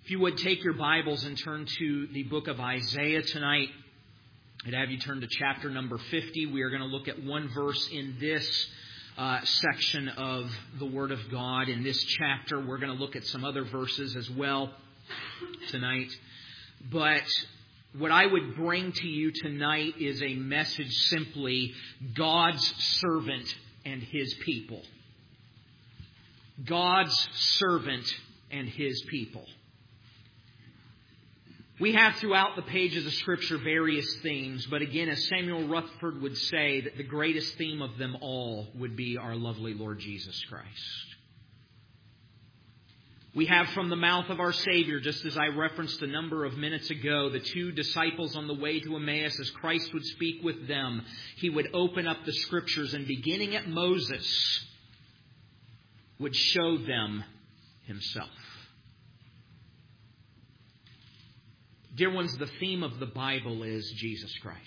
If you would take your Bibles and turn to the book of Isaiah tonight, I'd have you turn to chapter number 50. We are going to look at one verse in this section of the Word of God. In this chapter, we're going to look at some other verses as well tonight. But what I would bring to you tonight is a message simply, God's servant and His people. God's servant and His people. We have throughout the pages of Scripture various themes, but again, as Samuel Rutherford would say, that the greatest theme of them all would be our lovely Lord Jesus Christ. We have from the mouth of our Savior, just as I referenced a number of minutes ago, the two disciples on the way to Emmaus, as Christ would speak with them, He would open up the Scriptures and beginning at Moses, would show them Himself. Dear ones, the theme of the Bible is Jesus Christ.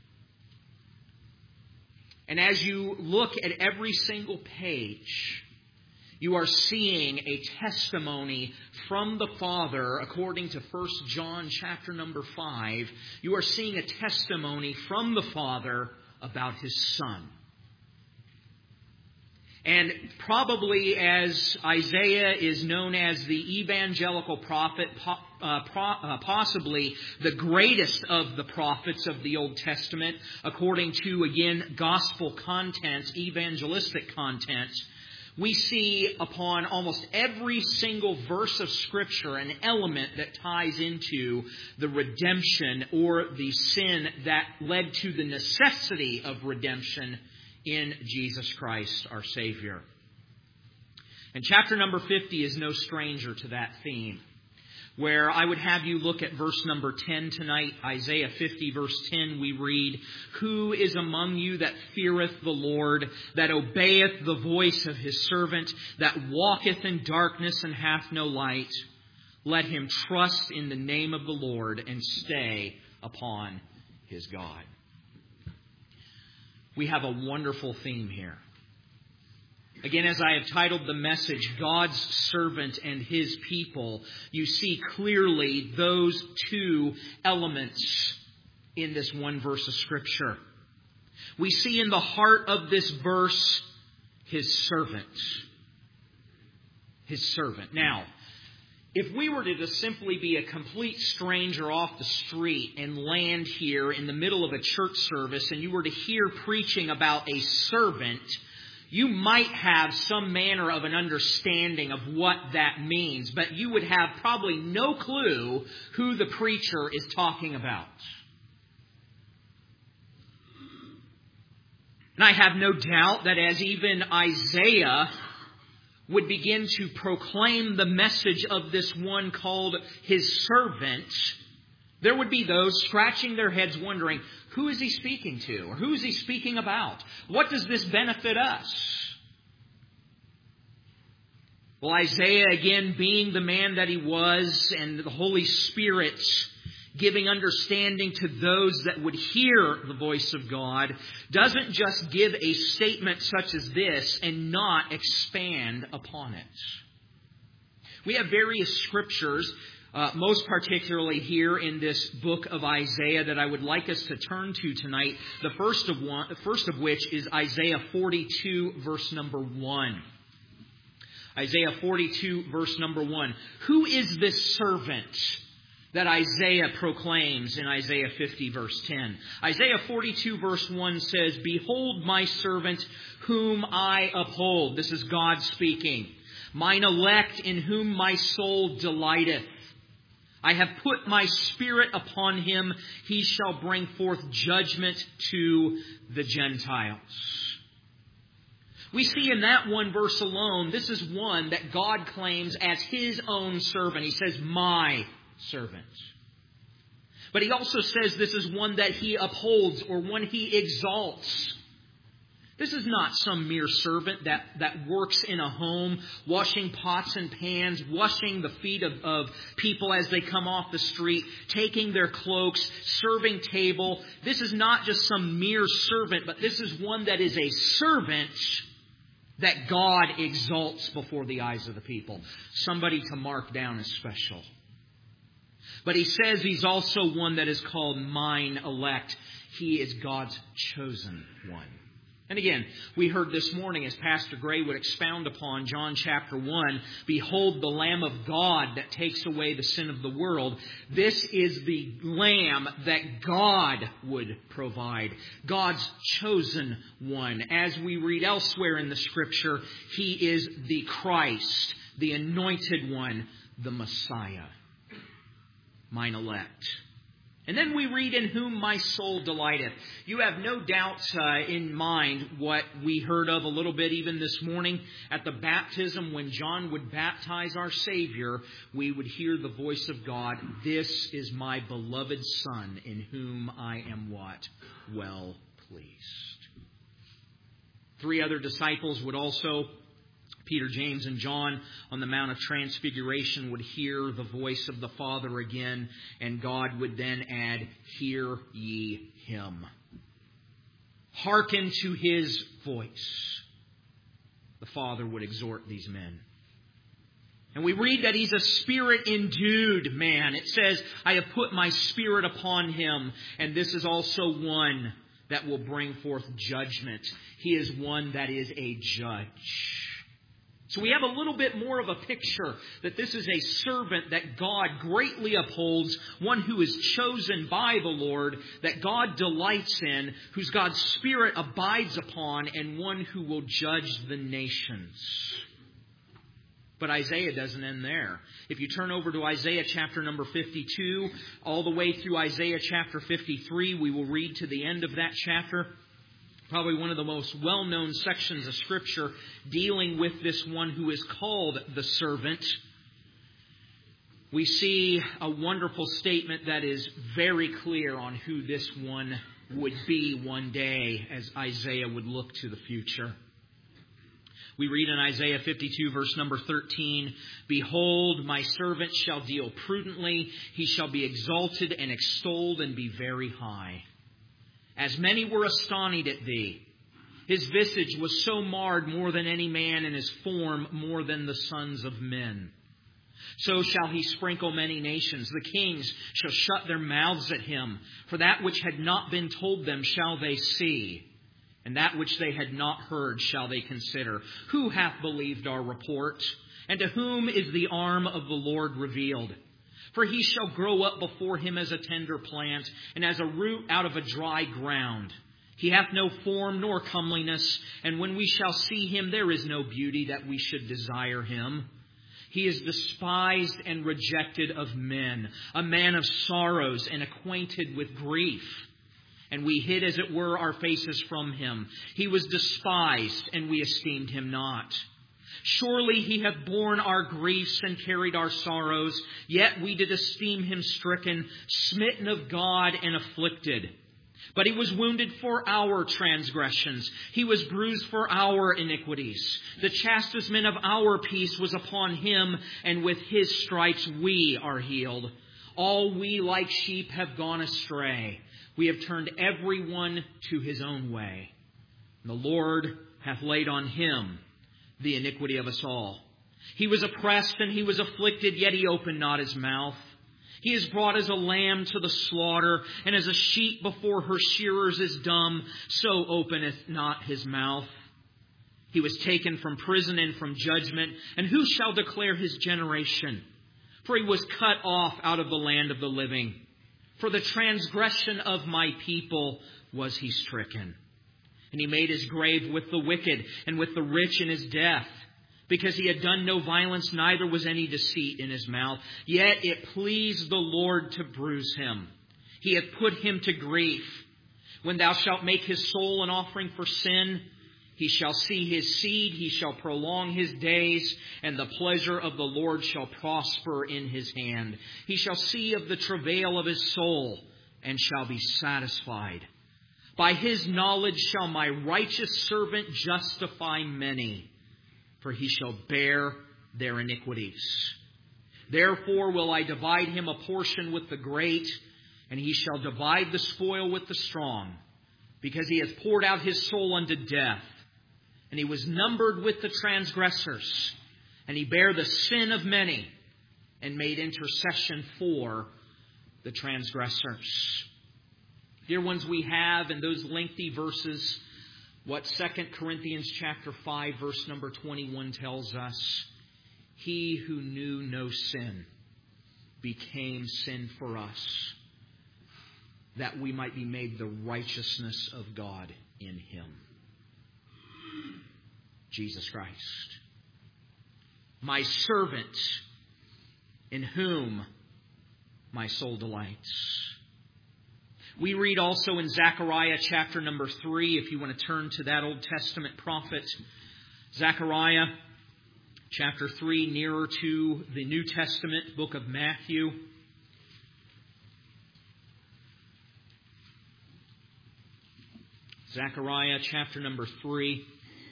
And as you look at every single page, you are seeing a testimony from the Father, according to 1 John chapter number 5. You are seeing a testimony from the Father about His Son. And probably as Isaiah is known as the evangelical prophet, possibly the greatest of the prophets of the Old Testament, according to, again, gospel content, evangelistic content, we see upon almost every single verse of Scripture an element that ties into the redemption or the sin that led to the necessity of redemption in Jesus Christ, our Savior. And chapter number 50 is no stranger to that theme, where I would have you look at verse number 10 tonight. Isaiah 50 verse 10, we read, "Who is among you that feareth the Lord, that obeyeth the voice of His servant, that walketh in darkness and hath no light? Let him trust in the name of the Lord and stay upon his God." We have a wonderful theme here. Again, as I have titled the message, God's servant and His people, you see clearly those two elements in this one verse of Scripture. We see in the heart of this verse, His servant. His servant. Now, if we were to just simply be a complete stranger off the street and land here in the middle of a church service and you were to hear preaching about a servant, you might have some manner of an understanding of what that means, but you would have probably no clue who the preacher is talking about. And I have no doubt that as even Isaiah would begin to proclaim the message of this one called His servant, there would be those scratching their heads wondering, who is he speaking to? Or who is he speaking about? What does this benefit us? Well, Isaiah, again, being the man that he was, and the Holy Spirit giving understanding to those that would hear the voice of God, doesn't just give a statement such as this and not expand upon it. We have various scriptures, most particularly here in this book of Isaiah, that I would like us to turn to tonight. The first of which is Isaiah 42, verse number 1. Isaiah 42, verse number 1. Who is this servant that Isaiah proclaims in Isaiah 50, verse 10? Isaiah 42, verse 1 says, "Behold my servant whom I uphold." This is God speaking. "Mine elect in whom my soul delighteth. I have put my Spirit upon him. He shall bring forth judgment to the Gentiles." We see in that one verse alone, this is one that God claims as His own servant. He says, "my servant." But He also says this is one that He upholds or one He exalts. This is not some mere servant that works in a home, washing pots and pans, washing the feet of people as they come off the street, taking their cloaks, serving table. This is not just some mere servant, but this is one that is a servant that God exalts before the eyes of the people. Somebody to mark down as special. But he says he's also one that is called mine elect. He is God's chosen one. And again, we heard this morning as Pastor Gray would expound upon John chapter 1, behold the Lamb of God that takes away the sin of the world. This is the Lamb that God would provide. God's chosen one. As we read elsewhere in the Scripture, He is the Christ, the anointed one, the Messiah. Mine elect. And then we read, in whom my soul delighteth. You have no doubt in mind what we heard of a little bit even this morning. At the baptism, when John would baptize our Savior, we would hear the voice of God, this is my beloved Son, in whom I am what? Well pleased. 3 other disciples would also, Peter, James, and John, on the Mount of Transfiguration would hear the voice of the Father again, and God would then add, hear ye Him. Hearken to His voice. The Father would exhort these men. And we read that He's a Spirit-endued man. It says, I have put my Spirit upon Him, and this is also one that will bring forth judgment. He is one that is a judge. So we have a little bit more of a picture that this is a servant that God greatly upholds, one who is chosen by the Lord, that God delights in, whose God's Spirit abides upon, and one who will judge the nations. But Isaiah doesn't end there. If you turn over to Isaiah chapter number 52, all the way through Isaiah chapter 53, we will read to the end of that chapter. Probably one of the most well-known sections of Scripture dealing with this one who is called the servant. We see a wonderful statement that is very clear on who this one would be one day as Isaiah would look to the future. We read in Isaiah 52 verse number 13, behold, my servant shall deal prudently. He shall be exalted and extolled and be very high. As many were astonished at thee. His visage was so marred more than any man, and his form more than the sons of men. So shall he sprinkle many nations. The kings shall shut their mouths at him. For that which had not been told them shall they see, and that which they had not heard shall they consider. Who hath believed our report? And to whom is the arm of the Lord revealed? For he shall grow up before him as a tender plant, and as a root out of a dry ground. He hath no form nor comeliness, and when we shall see him, there is no beauty that we should desire him. He is despised and rejected of men, a man of sorrows and acquainted with grief. And we hid, as it were, our faces from him. He was despised, and we esteemed him not. Surely he hath borne our griefs and carried our sorrows, yet we did esteem him stricken, smitten of God, and afflicted. But he was wounded for our transgressions. He was bruised for our iniquities. The chastisement of our peace was upon him, and with his stripes we are healed. All we like sheep have gone astray. We have turned every one to his own way. And the Lord hath laid on him the iniquity of us all. He was oppressed and he was afflicted, yet he opened not his mouth. He is brought as a lamb to the slaughter, and as a sheep before her shearers is dumb, so openeth not his mouth. He was taken from prison and from judgment, and who shall declare his generation? For he was cut off out of the land of the living. For the transgression of my people was he stricken. And he made his grave with the wicked and with the rich in his death, because he had done no violence, neither was any deceit in his mouth. Yet it pleased the Lord to bruise him. He hath put him to grief. When thou shalt make his soul an offering for sin, he shall see his seed, he shall prolong his days, and the pleasure of the Lord shall prosper in his hand. He shall see of the travail of his soul, and shall be satisfied. By his knowledge shall my righteous servant justify many, for he shall bear their iniquities. Therefore will I divide him a portion with the great, and he shall divide the spoil with the strong, because he hath poured out his soul unto death, and he was numbered with the transgressors, and he bare the sin of many, and made intercession for the transgressors. Dear ones, we have in those lengthy verses what 2 Corinthians chapter 5 verse number 21 tells us. He who knew no sin became sin for us, that we might be made the righteousness of God in Him. Jesus Christ. My servant, in whom my soul delights. We read also in Zechariah chapter number 3, if you want to turn to that Old Testament prophet, Zechariah chapter 3, nearer to the New Testament book of Matthew. Zechariah chapter number 3.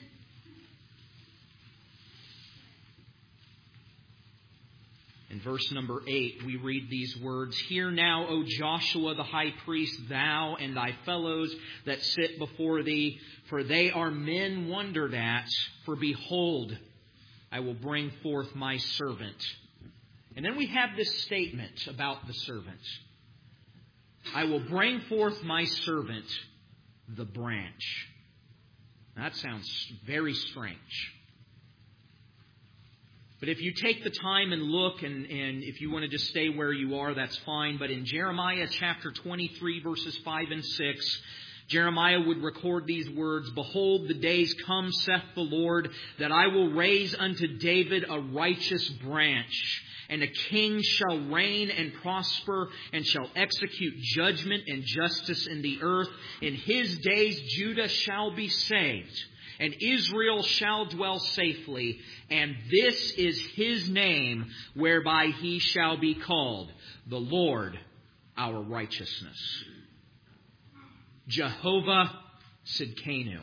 In verse number 8, we read these words, Hear now, O Joshua the high priest, thou and thy fellows that sit before thee, for they are men wondered at. For behold, I will bring forth my servant. And then we have this statement about the servant. I will bring forth my servant, the branch. Now, that sounds very strange. But if you take the time and look, and if you want to just stay where you are, that's fine. But in Jeremiah chapter 23, verses 5 and 6, Jeremiah would record these words, Behold, the days come, saith the Lord, that I will raise unto David a righteous branch, and a king shall reign and prosper, and shall execute judgment and justice in the earth. In his days Judah shall be saved, and Israel shall dwell safely, and this is his name whereby he shall be called, the Lord our righteousness. Jehovah Sidkenu,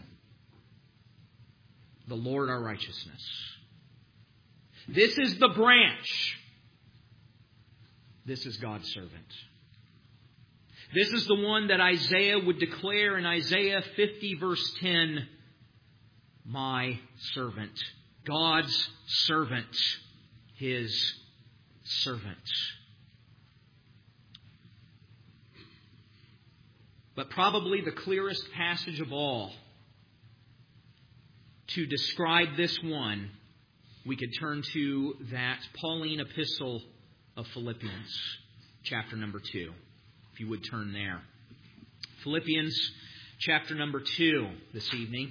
the Lord our righteousness. This is the branch. This is God's servant. This is the one that Isaiah would declare in Isaiah 50 verse 10, my servant, God's servant, His servant. But probably the clearest passage of all to describe this one, we could turn to that Pauline epistle of Philippians, chapter number 2. If you would turn there. Philippians, chapter number 2 this evening.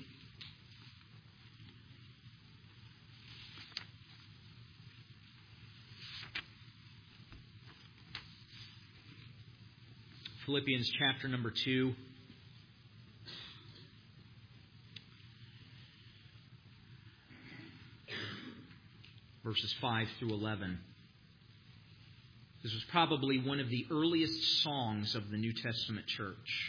Philippians chapter number 2. Verses 5 through 11. This was probably one of the earliest songs of the New Testament church.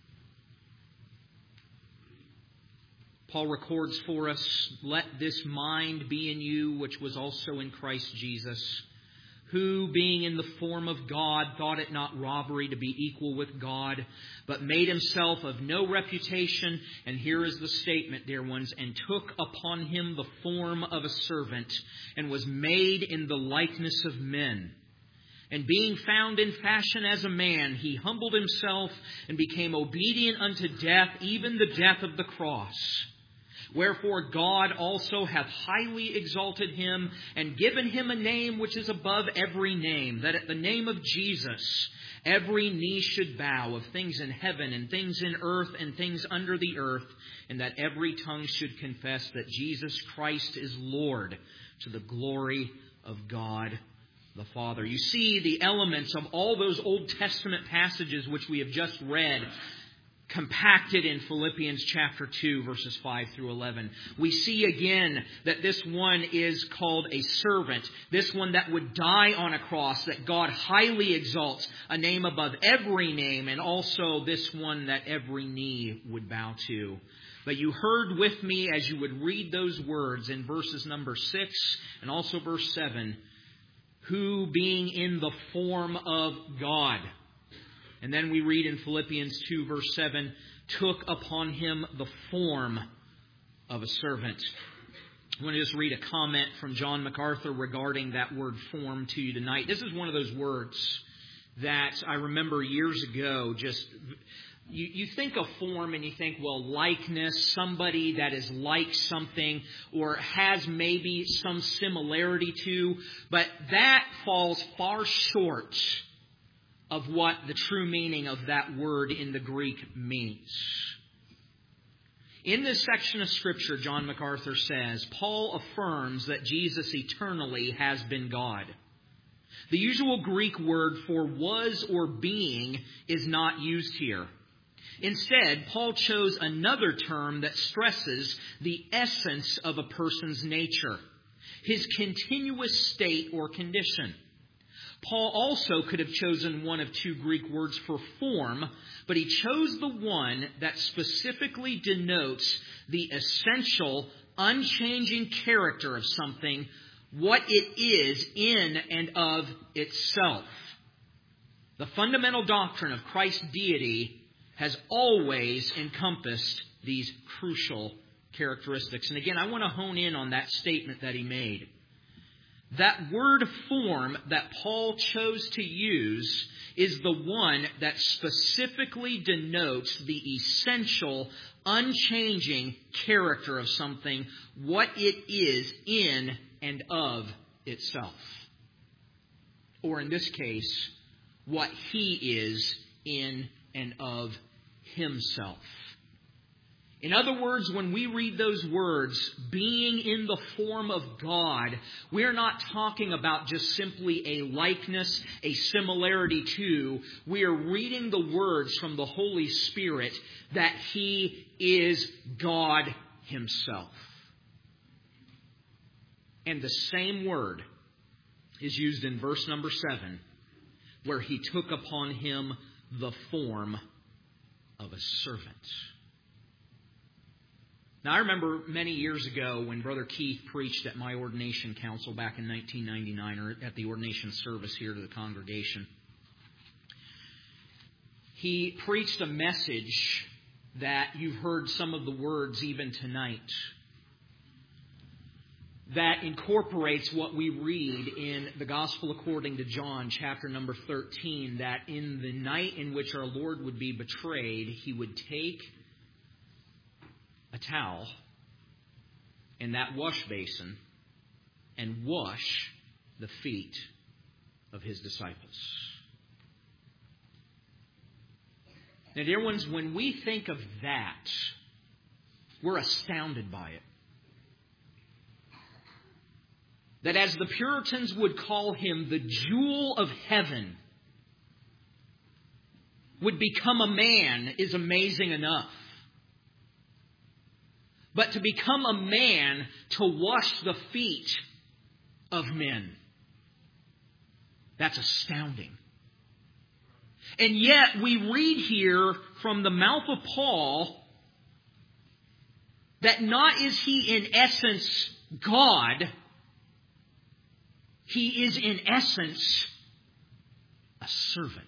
Paul records for us, Let this mind be in you, which was also in Christ Jesus, who, being in the form of God, thought it not robbery to be equal with God, but made himself of no reputation. And here is the statement, dear ones, and took upon him the form of a servant, and was made in the likeness of men. And being found in fashion as a man, he humbled himself and became obedient unto death, even the death of the cross. Wherefore God also hath highly exalted him, and given him a name which is above every name, that at the name of Jesus every knee should bow, of things in heaven and things in earth and things under the earth, and that every tongue should confess that Jesus Christ is Lord, to the glory of God the Father. You see the elements of all those Old Testament passages which we have just read compacted in Philippians chapter 2, verses 5 through 11. We see again that this one is called a servant. This one that would die on a cross, that God highly exalts, a name above every name, and also this one that every knee would bow to. But you heard with me as you would read those words in verses number 6 and also verse 7, who being in the form of God. And then we read in Philippians 2 verse 7, took upon him the form of a servant. I want to just read a comment from John MacArthur regarding that word form to you tonight. This is one of those words that I remember years ago, you think of form and you think, well, likeness, somebody that is like something or has maybe some similarity to, but that falls far short of what the true meaning of that word in the Greek means. In this section of Scripture, John MacArthur says, Paul affirms that Jesus eternally has been God. The usual Greek word for was or being is not used here. Instead, Paul chose another term that stresses the essence of a person's nature, his continuous state or condition. Paul also could have chosen one of two Greek words for form, but he chose the one that specifically denotes the essential, unchanging character of something, what it is in and of itself. The fundamental doctrine of Christ's deity has always encompassed these crucial characteristics. And again, I want to hone in on that statement that he made. That word form that Paul chose to use is the one that specifically denotes the essential, unchanging character of something, what it is in and of itself. Or in this case, what he is in and of himself. In other words, when we read those words, being in the form of God, we're not talking about just simply a likeness, a similarity to. We are reading the words from the Holy Spirit that he is God himself. And the same word is used in verse number 7, where he took upon him the form of a servant. Now, I remember many years ago when Brother Keith preached at my ordination council back in 1999, or at the ordination service here to the congregation. He preached a message that you've heard some of the words even tonight, that incorporates what we read in the Gospel according to John, chapter number 13, that in the night in which our Lord would be betrayed, he would take a towel and that wash basin and wash the feet of his disciples. Now, dear ones, when we think of that, we're astounded by it. That as the Puritans would call him, the jewel of heaven would become a man is amazing enough. But to become a man to wash the feet of men, that's astounding. And yet we read here from the mouth of Paul that not is he in essence God, he is in essence a servant.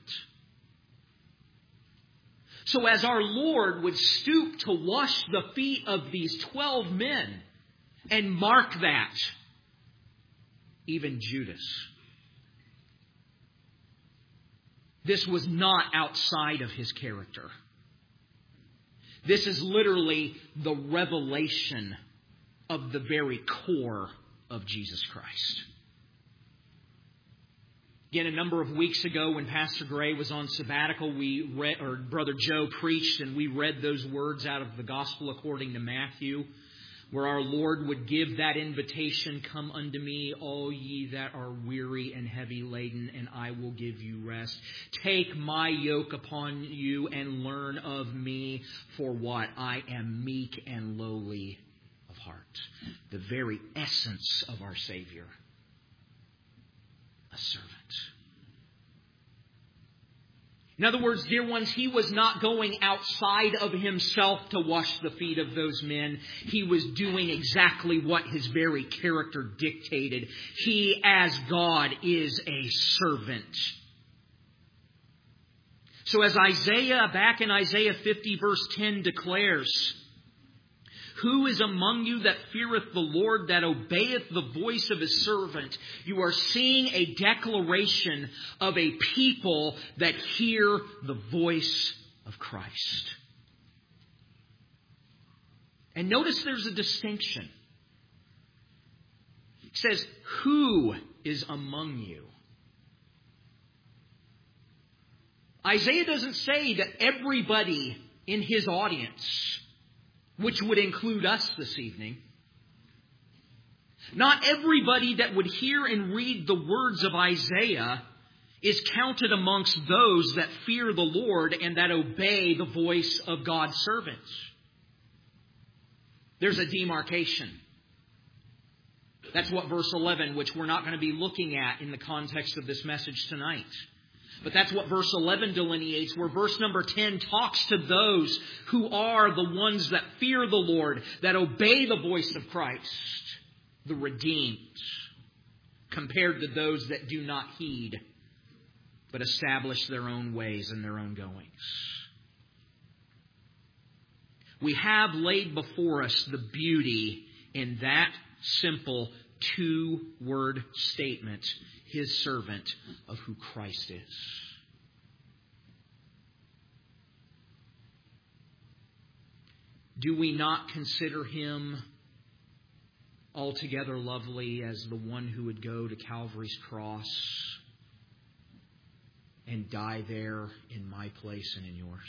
So as our Lord would stoop to wash the feet of these 12 men and mark that, even Judas, this was not outside of his character. This is literally the revelation of the very core of Jesus Christ. Again, a number of weeks ago when Pastor Gray was on sabbatical, Brother Joe preached and we read those words out of the Gospel according to Matthew, where our Lord would give that invitation, "Come unto me, all ye that are weary and heavy laden, and I will give you rest. Take my yoke upon you and learn of me, for what? I am meek and lowly of heart." The very essence of our Savior, a servant. In other words, dear ones, he was not going outside of himself to wash the feet of those men. He was doing exactly what his very character dictated. He, as God, is a servant. So as Isaiah, back in Isaiah 50 verse 10 declares, Who is among you that feareth the Lord, that obeyeth the voice of his servant? You are seeing a declaration of a people that hear the voice of Christ. And notice there's a distinction. It says, who is among you? Isaiah doesn't say that everybody in his audience, which would include us this evening, not everybody that would hear and read the words of Isaiah is counted amongst those that fear the Lord and that obey the voice of God's servants. There's a demarcation. That's what verse 11, which we're not going to be looking at in the context of this message tonight. But that's what verse 11 delineates, where verse number 10 talks to those who are the ones that fear the Lord, that obey the voice of Christ, the redeemed, compared to those that do not heed, but establish their own ways and their own goings. We have laid before us the beauty in that simple two-word statement, his servant, of who Christ is. Do we not consider him altogether lovely as the one who would go to Calvary's cross and die there in my place and in yours?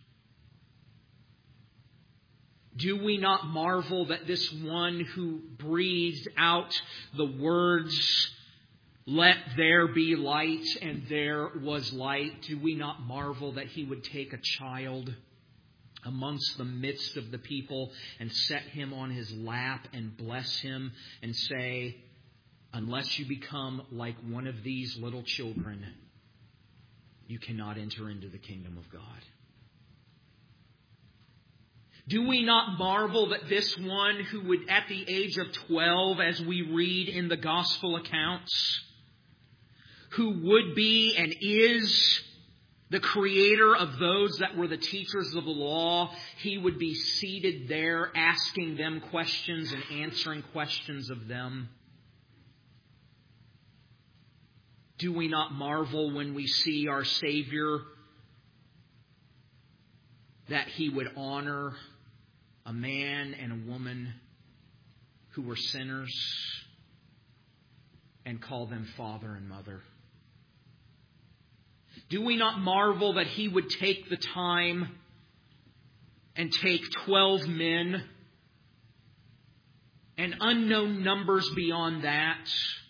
Do we not marvel that this one who breathed out the words, "Let there be light," and there was light? Do we not marvel that he would take a child amongst the midst of the people and set him on his lap and bless him and say, "Unless you become like one of these little children, you cannot enter into the kingdom of God"? Do we not marvel that this one who would, at the age of 12, as we read in the gospel accounts, who would be and is the creator of those that were the teachers of the law, he would be seated there asking them questions and answering questions of them? Do we not marvel when we see our Savior that he would honor a man and a woman who were sinners and call them father and mother? Do we not marvel that he would take the time and take 12 men and unknown numbers beyond that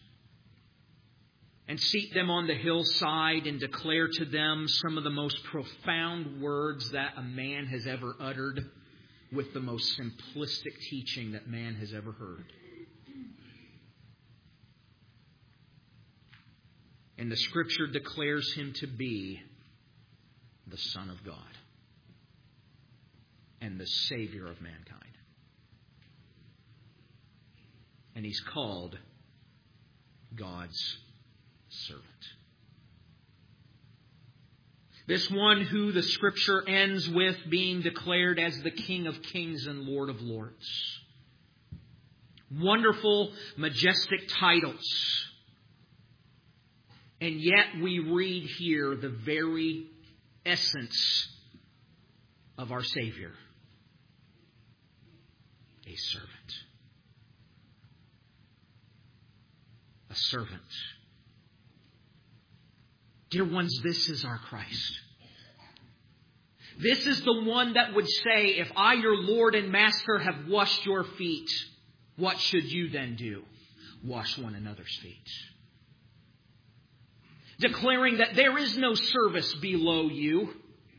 and seat them on the hillside and declare to them some of the most profound words that a man has ever uttered with the most simplistic teaching that man has ever heard? And the Scripture declares him to be the Son of God and the Savior of mankind. And he's called God's servant. This one who the Scripture ends with being declared as the King of Kings and Lord of Lords. Wonderful, majestic titles. And yet we read here the very essence of our Savior. A servant. A servant. Dear ones, this is our Christ. This is the one that would say, "If I, your Lord and Master, have washed your feet, what should you then do? Wash one another's feet." Declaring that there is no service below you.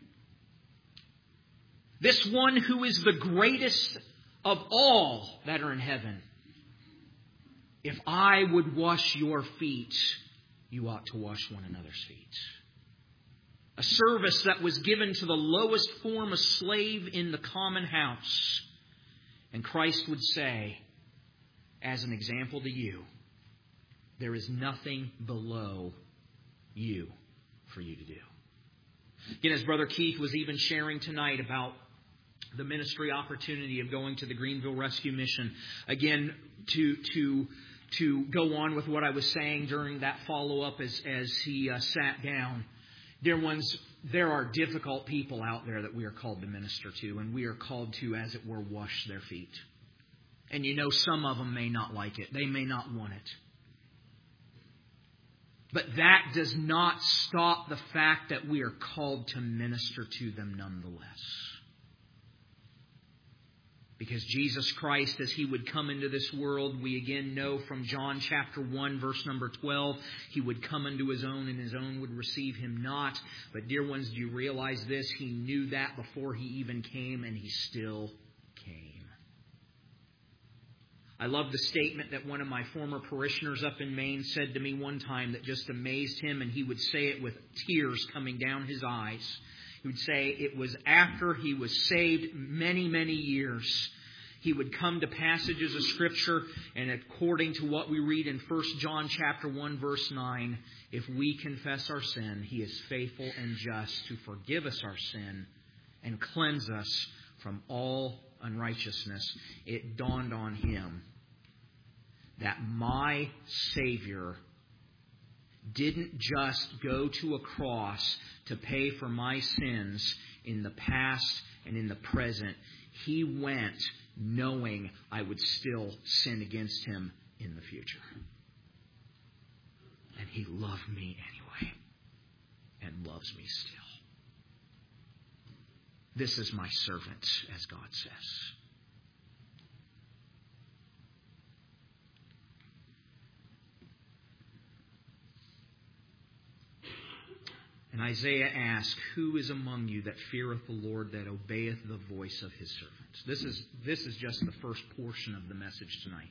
This one who is the greatest of all that are in heaven. If I would wash your feet, you ought to wash one another's feet. A service that was given to the lowest form of slave in the common house. And Christ would say, as an example to you, there is nothing below you for you to do. Again, as Brother Keith was even sharing tonight about the ministry opportunity of going to the Greenville Rescue Mission. Again, to go on with what I was saying during that follow-up as he sat down. Dear ones, there are difficult people out there that we are called to minister to, and we are called to, as it were, wash their feet. And you know, some of them may not like it. They may not want it. But that does not stop the fact that we are called to minister to them nonetheless. Because Jesus Christ, as He would come into this world, we again know from John chapter 1, verse number 12, He would come unto His own, and His own would receive Him not. But dear ones, do you realize this? He knew that before He even came, and He still came. I love the statement that one of my former parishioners up in Maine said to me one time that just amazed him, and he would say it with tears coming down his eyes. He would say it was after he was saved many, many years. He would come to passages of Scripture, and according to what we read in 1 John chapter 1, verse 9, if we confess our sin, He is faithful and just to forgive us our sin and cleanse us from all unrighteousness. It dawned on him that my Savior didn't just go to a cross to pay for my sins in the past and in the present. He went knowing I would still sin against Him in the future. And He loved me anyway, and loves me still. This is my servant, as God says. And Isaiah asks, who is among you that feareth the Lord, that obeyeth the voice of His servant? This is just the first portion of the message tonight.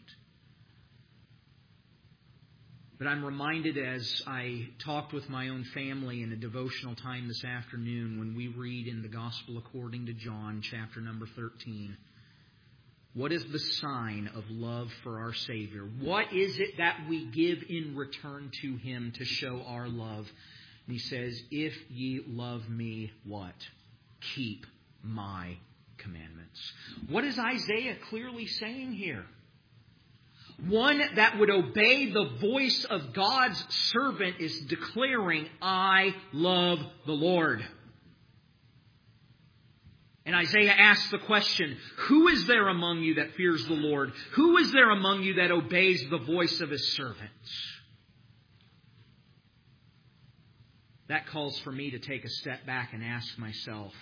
But I'm reminded as I talked with my own family in a devotional time this afternoon, when we read in the Gospel according to John, chapter number 13, what is the sign of love for our Savior? What is it that we give in return to Him to show our love? And He says, if ye love me, what? Keep my commandments. What is Isaiah clearly saying here? One that would obey the voice of God's servant is declaring, I love the Lord. And Isaiah asks the question, who is there among you that fears the Lord? Who is there among you that obeys the voice of His servants? That calls for me to take a step back and ask myself,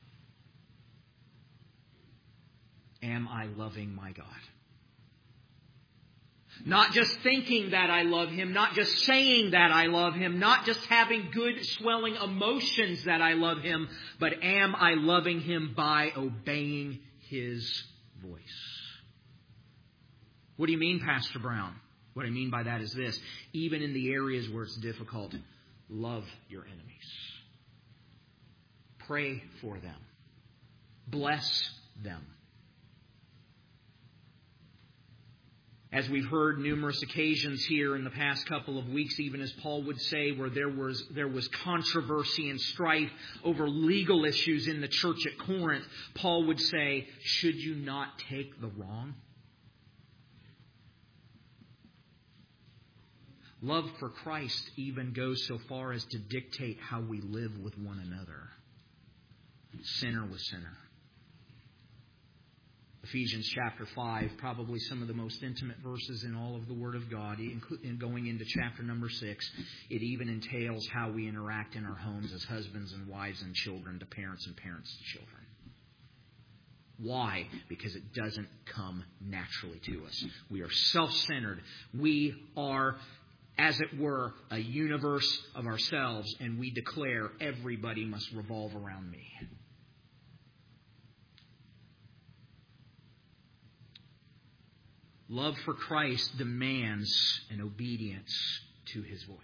am I loving my God? Not just thinking that I love Him, not just saying that I love Him, not just having good swelling emotions that I love Him, but am I loving Him by obeying His voice? What do you mean, Pastor Brown? What I mean by that is this: even in the areas where it's difficult, love your enemies. Pray for them. Bless them. As we've heard numerous occasions here in the past couple of weeks, even as Paul would say, where there was controversy and strife over legal issues in the church at Corinth, Paul would say, should you not take the wrong? Love for Christ even goes so far as to dictate how we live with one another. Sinner with sinner. Ephesians chapter 5, probably some of the most intimate verses in all of the Word of God. In going into chapter number 6, it even entails how we interact in our homes as husbands and wives and children to parents and parents to children. Why? Because it doesn't come naturally to us. We are self-centered. We are, as it were, a universe of ourselves, and we declare everybody must revolve around me. Love for Christ demands an obedience to His voice.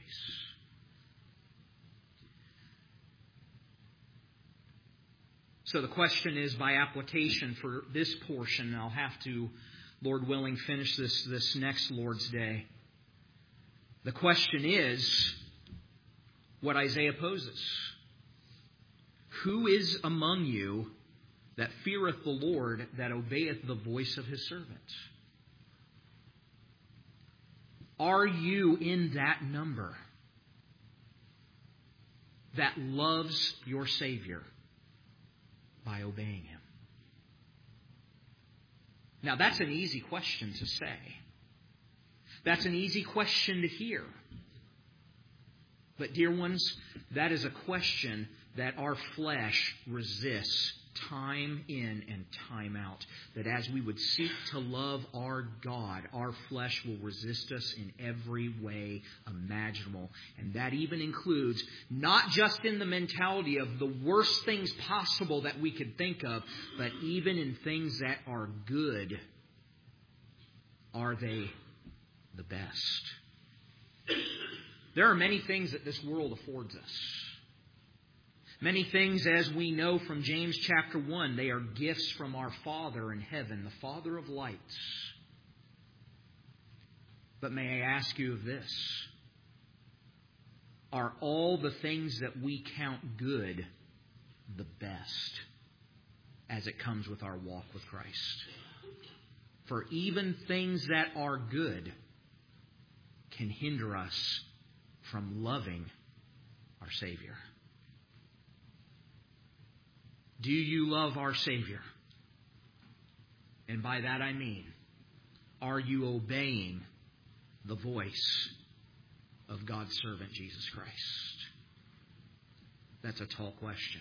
So the question is, by application for this portion, I'll have to, Lord willing, finish this next Lord's Day. The question is what Isaiah poses. Who is among you that feareth the Lord, that obeyeth the voice of His servant. Are you in that number that loves your Savior by obeying Him? Now, that's an easy question to say. That's an easy question to hear. But, dear ones, that is a question that our flesh resists time in and time out. That as we would seek to love our God, our flesh will resist us in every way imaginable. And that even includes not just in the mentality of the worst things possible that we could think of, but even in things that are good. Are they the best? There are many things that this world affords us. Many things, as we know from James chapter 1, they are gifts from our Father in heaven, the Father of lights. But may I ask you of this? Are all the things that we count good the best as it comes with our walk with Christ? For even things that are good can hinder us from loving our Savior. Do you love our Savior? And by that I mean, are you obeying the voice of God's servant, Jesus Christ? That's a tall question.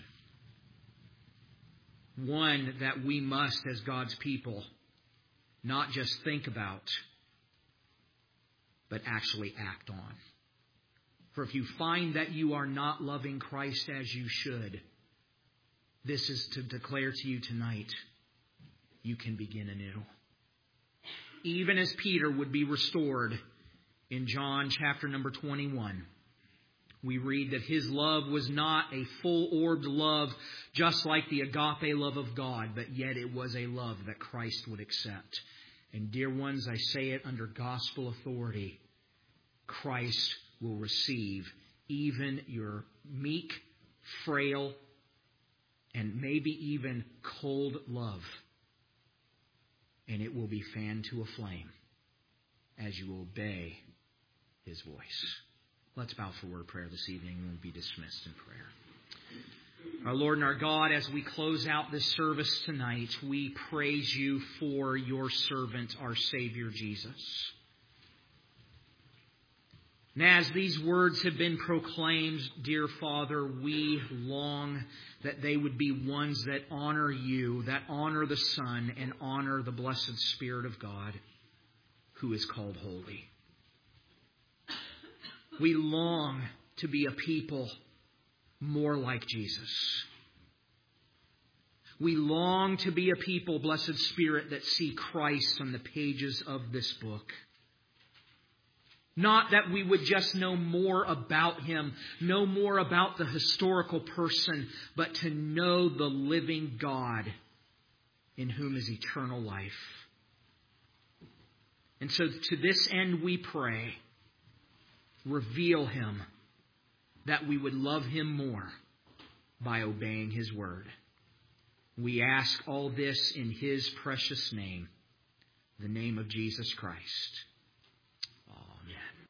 One that we must, as God's people, not just think about, but actually act on. For if you find that you are not loving Christ as you should, this is to declare to you tonight, you can begin anew. Even as Peter would be restored in John chapter number 21, we read that his love was not a full-orbed love just like the agape love of God, but yet it was a love that Christ would accept. And dear ones, I say it under gospel authority, Christ will receive even your meek, frail, and maybe even cold love. And it will be fanned to a flame as you obey His voice. Let's bow for word of prayer this evening and we'll be dismissed in prayer. Our Lord and our God, as we close out this service tonight, we praise You for Your servant, our Savior Jesus. And as these words have been proclaimed, dear Father, we long that they would be ones that honor You, that honor the Son, and honor the blessed Spirit of God, who is called holy. We long to be a people more like Jesus. We long to be a people, blessed Spirit, that see Christ on the pages of this book. Not that we would just know more about Him, know more about the historical person, but to know the living God in whom is eternal life. And so to this end we pray, reveal Him, that we would love Him more by obeying His word. We ask all this in His precious name, the name of Jesus Christ.